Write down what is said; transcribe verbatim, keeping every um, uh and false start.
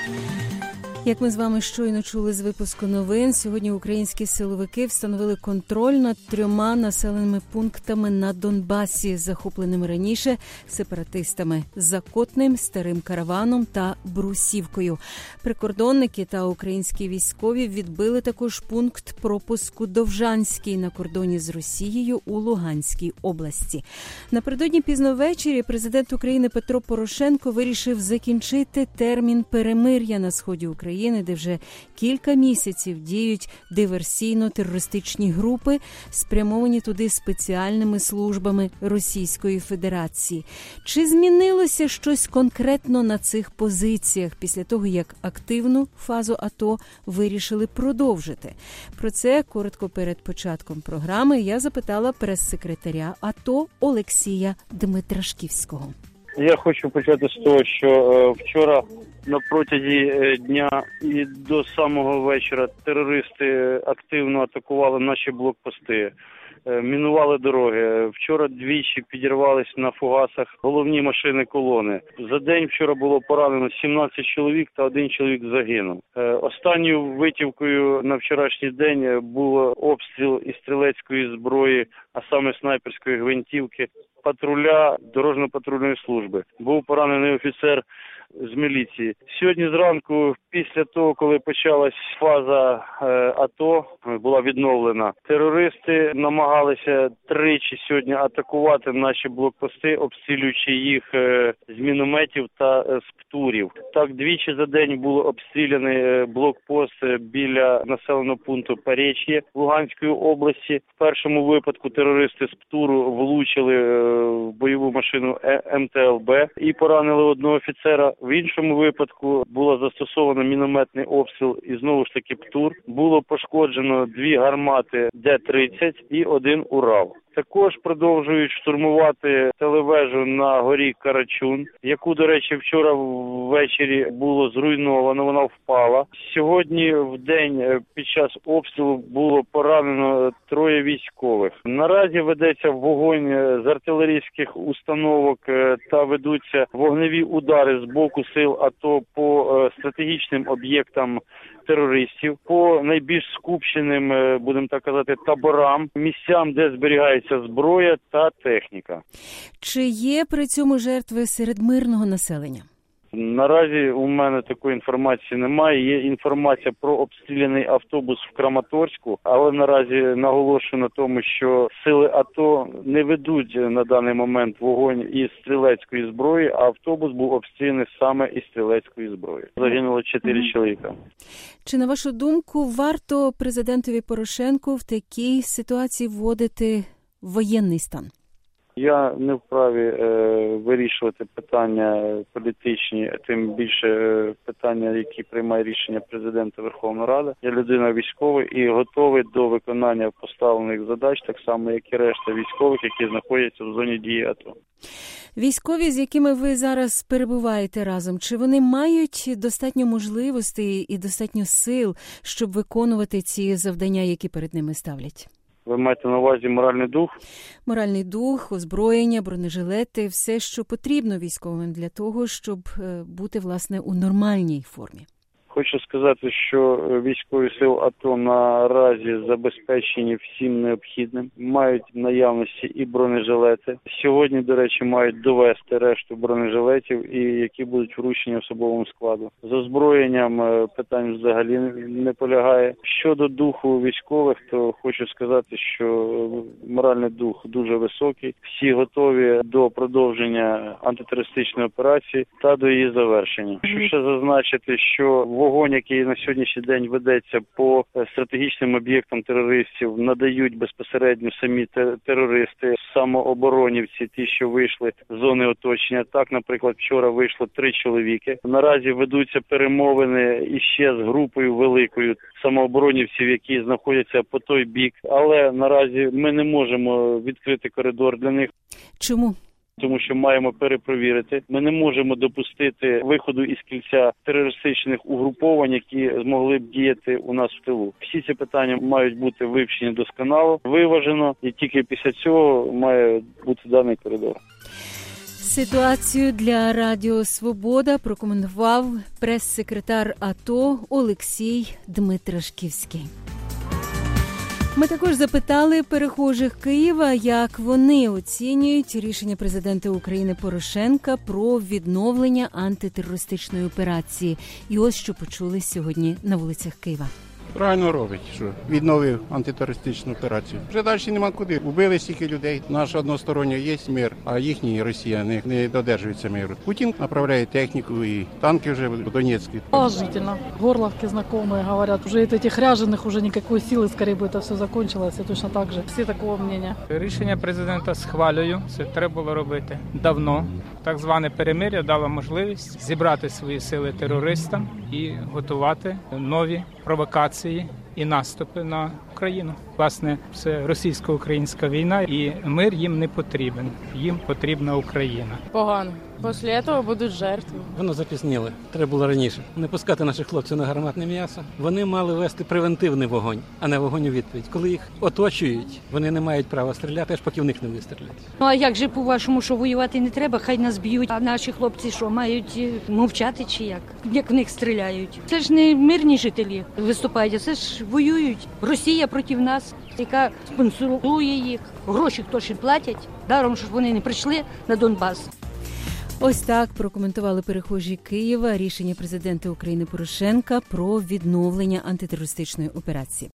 Як ми з вами щойно чули з випуску новин, сьогодні українські силовики встановили контроль над трьома населеними пунктами на Донбасі, захопленими раніше сепаратистами – Закотним, Старим Караваном та Брусівкою. Прикордонники та українські військові відбили також пункт пропуску Довжанський на кордоні з Росією у Луганській області. Напередодні пізно ввечері президент України Петро Порошенко вирішив закінчити термін перемир'я на сході України, де вже кілька місяців діють диверсійно-терористичні групи, спрямовані туди спеціальними службами Російської Федерації. Чи змінилося щось конкретно на цих позиціях після того, як активну фазу АТО вирішили продовжити? Про це коротко перед початком програми я запитала прес-секретаря АТО Олексія Дмитрашківського. Я хочу почати з того, що е, вчора на протязі е, дня і до самого вечора терористи активно атакували наші блокпости, е, мінували дороги. Вчора двічі підірвались на фугасах головні машини колони. За день вчора було поранено сімнадцять чоловік та один чоловік загинув. Е, останньою витівкою на вчорашній день був обстріл із стрілецької зброї, а саме снайперської гвинтівки, патруля дорожньо-патрульної служби. Був поранений офіцер з міліції. Сьогодні зранку, після того, коли почалась фаза е, АТО, була відновлена, терористи намагалися тричі сьогодні атакувати наші блокпости, обстрілюючи їх е, з мінометів та е, з птурів. Так, двічі за день було обстріляний е, блокпост біля населеного пункту Пореч'я Луганської області. В першому випадку терористи з птуру влучили е, в бойову машину ем те ел бе і поранили одного офіцера. В іншому випадку було застосовано мінометний обстріл і знову ж таки птур. Було пошкоджено дві гармати де тридцять і один Урал. Також продовжують штурмувати телевежу на горі Карачун, яку, до речі, вчора ввечері було зруйновано, вона впала. Сьогодні в день під час обстрілу було поранено троє військових. Наразі ведеться вогонь з артилерійських установок та ведуться вогневі удари з боку сил АТО по стратегічним об'єктам терористів, по найбільш скупченим, будемо так казати, таборам, місцям, де зберігається зброя та техніка. Чи є при цьому жертви серед мирного населення? Наразі у мене такої інформації немає. Є інформація про обстріляний автобус в Краматорську, але наразі наголошую на тому, що сили АТО не ведуть на даний момент вогонь із стрілецької зброї, а автобус був обстріляний саме із стрілецької зброї. Загинуло чотири mm-hmm. чоловіка. Чи, на вашу думку, варто президентові Порошенку в такій ситуації вводити воєнний стан? Я не вправі е, вирішувати питання політичні, тим більше е, питання, які приймає рішення президента Верховної Ради. Я людина військова і готовий до виконання поставлених задач, так само, як і решта військових, які знаходяться в зоні дії АТО. Військові, з якими ви зараз перебуваєте разом, чи вони мають достатньо можливостей і достатньо сил, щоб виконувати ці завдання, які перед ними ставлять? Ви маєте на увазі моральний дух? Моральний дух, озброєння, бронежилети, все, що потрібно військовим для того, щоб бути, власне, у нормальній формі. Хочу сказати, що військові сили АТО наразі забезпечені всім необхідним, мають в наявності і бронежилети. Сьогодні, до речі, мають довести решту бронежилетів, і які будуть вручені особовому складу. З озброєнням питань взагалі не полягає. Щодо духу військових, то хочу сказати, що моральний дух дуже високий. Всі готові до продовження антитерористичної операції та до її завершення. Хочу ще зазначити, що вогонь, який на сьогоднішній день ведеться по стратегічним об'єктам терористів, надають безпосередньо самі терористи, самооборонівці, ті, що вийшли з зони оточення. Так, наприклад, вчора вийшло три чоловіки. Наразі ведуться перемовини іще з групою великою самооборонівців, які знаходяться по той бік. Але наразі ми не можемо відкрити коридор для них. Чому? Тому що маємо перепровірити. Ми не можемо допустити виходу із кільця терористичних угруповань, які змогли б діяти у нас в тилу. Всі ці питання мають бути вивчені досконало, виважено, і тільки після цього має бути даний коридор. Ситуацію для Радіо Свобода прокоментував прес-секретар АТО Олексій Дмитрашківський. Ми також запитали перехожих Києва, як вони оцінюють рішення президента України Порошенка про відновлення антитерористичної операції. І ось що почули сьогодні на вулицях Києва. Правильно робить, що відновив антитерористичну операцію. Вже далі нема куди. Убили стільки людей. Наш односторонній є мир, а їхні Росія не, не додержується миру. Путін направляє техніку і танки вже в Донецьк. Положительно. Горловки знакомые говорят, уже от этих ряженых уже никакой силы, скорее бы это все закончилось. И точно так же. Все такого мнения. Рішення президента схвалюю. Це треба було робити давно. Так зване перемир'я дало можливість зібрати свої сили терористам і готувати нові провокації і наступи на Україну. Власне, це російсько-українська війна, і мир їм не потрібен. Їм потрібна Україна. Погано. Після цього будуть жертви. Воно запізніло. Треба було раніше. Не пускати наших хлопців на гарматне м'ясо. Вони мали вести превентивний вогонь, а не вогонь у відповідь. Коли їх оточують, вони не мають права стріляти, аж поки в них не вистрілять. Ну а як же по-вашому, що воювати не треба? Хай нас б'ють, а наші хлопці що, мають мовчати чи як? Як в них стріляють? Це ж не мирні жителі виступають, а це ж воюють. Росія проти нас, яка спонсорує їх. Гроші хто ж платять, даром, що вони не прийшли на Донбас. Ось так прокоментували перехожі Києва рішення президента України Порошенка про відновлення антитерористичної операції.